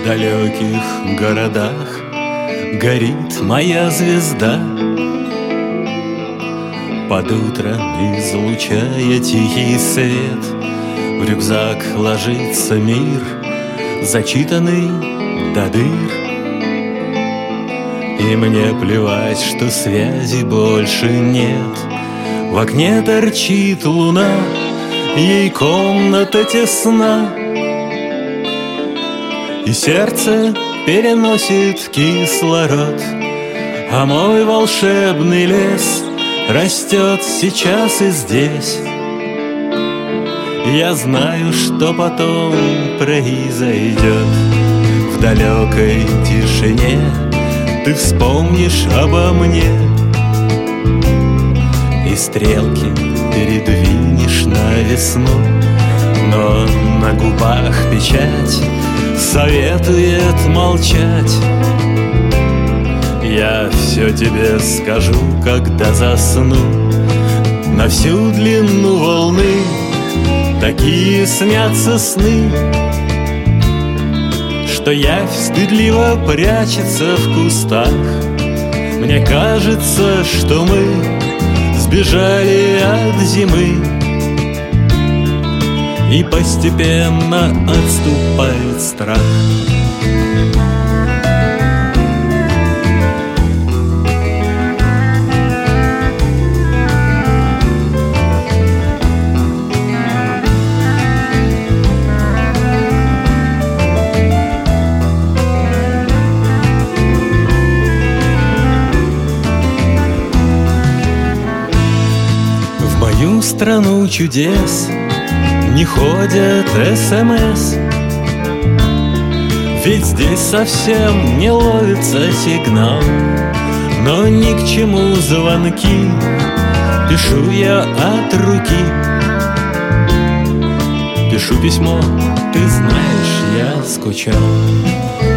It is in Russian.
далеких городах горит моя звезда. Под утро, излучая тихий свет, в рюкзак ложится мир, зачитанный до дыр. И мне плевать, что связи больше нет. В окне торчит луна, ей комната тесна, и сердце переносит кислород. А мой волшебный лес растет сейчас и здесь. Я знаю, что потом произойдет. В далекой тишине ты вспомнишь обо мне, и стрелки передвинешь на весну. Но на губах печать советует молчать. Я все тебе скажу, когда засну. На всю длину волны такие снятся сны, что явь стыдливо прячется в кустах. Мне кажется, что мы сбежали от зимы, и постепенно отступает страх. В мою страну чудес не ходят СМС, ведь здесь совсем не ловится сигнал. Но ни к чему звонки, пишу я от руки. Пишу письмо, ты знаешь, я скучал.